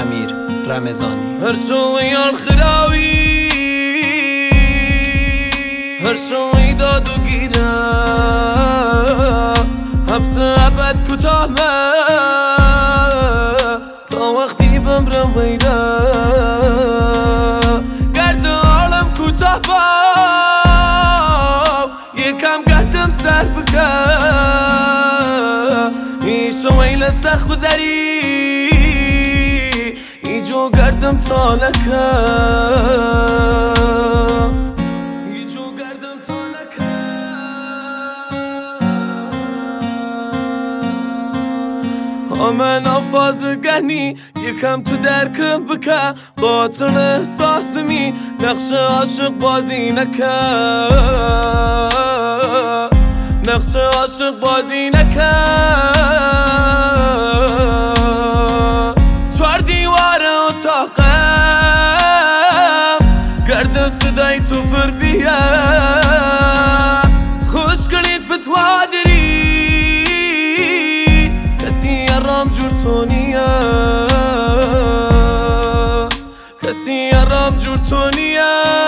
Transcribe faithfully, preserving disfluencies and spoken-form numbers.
امیر رمضانی. هر شویان خراوی هر شوی داد و گیره حبس ابد کوتاه تا وقتی بمرم ویده گرد عالم کوتاه با یکم گردم سر بکه ایشو ویل سخت گذری ایجو گردم تا لکه ایجو گردم تا لکه من آفاز گهنی یکم تو درکم بکه باطن احساسمی نقش عاشق بازی نکه نقش عاشق بازی نکه چهار دیوار اتاقم گرد صدای تو پر بیه خوش کنید فتوا داری کسی ارام جور تو نیه کسی ارام جور تو نیه